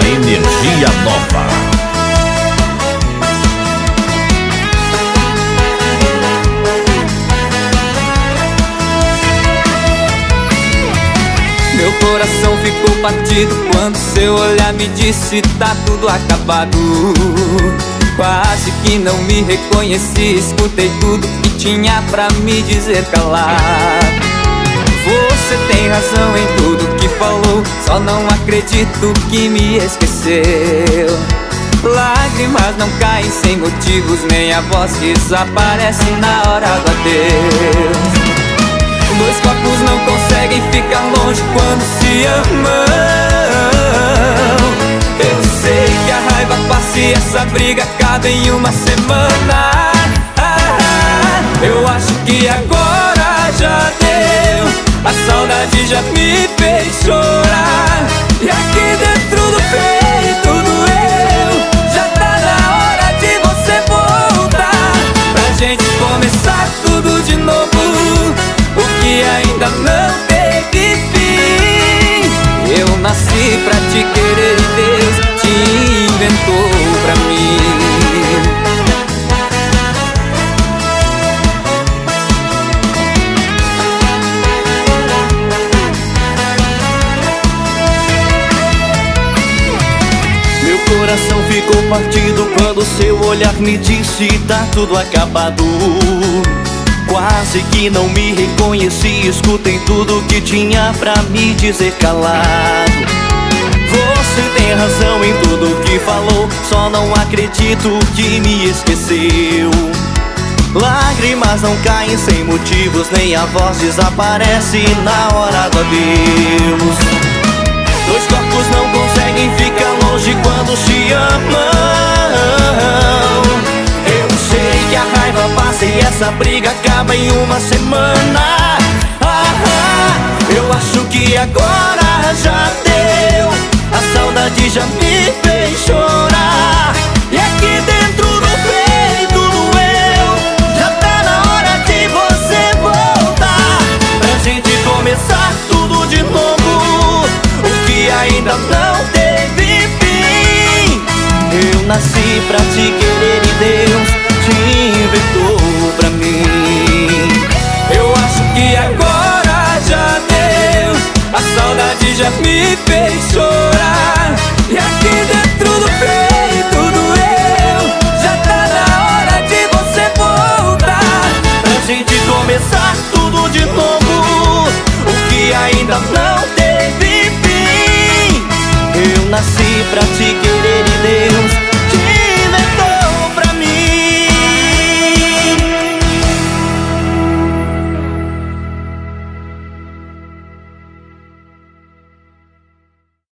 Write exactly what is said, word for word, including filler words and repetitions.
energia nova. Meu coração ficou partido quando seu olhar me disse tá tudo acabado. Quase que não me reconheci, escutei tudo que tinha pra me dizer calado. Você tem razão em tudo que falou, só não acredito que me esqueceu. Lágrimas não caem sem motivos, nem a voz desaparece na hora do adeus. Dois corpos não conseguem ficar longe quando se amam. Eu sei que a raiva passa e essa briga acaba em uma semana. Eu acho que agora já deu, a saudade já me fez chorar. E aqui dentro do peito doeu, já tá na hora de você voltar, pra gente começar tudo de novo, o que ainda não teve fim. Eu nasci pra te querer e Deus te inventou pra mim. Meu coração ficou partido quando seu olhar me disse tá tudo acabado. Quase que não me reconheci, escutei tudo que tinha pra me dizer calado. Você tem razão em tudo que falou, só não acredito que me esqueceu. Lágrimas não caem sem motivos, nem a voz desaparece na hora do adeus. Dois corpos não conseguem ficar longe quando se amam. Eu sei que a raiva passa e essa briga acaba em uma semana. Ah, ah, eu acho que agora já deu, a saudade já me fez chorar. E aqui dentro do peito doeu, já tá na hora de você voltar, pra gente começar tudo de novo, o que ainda não teve fim. Eu nasci pra te querer e Deus te inventou pra mim. Eu acho que agora já deu, a saudade já me fez chorar. E aqui dentro do peito doeu, já tá na hora de você voltar, pra gente começar tudo de novo, o que ainda não teve fim. Eu nasci pra te querer e Deus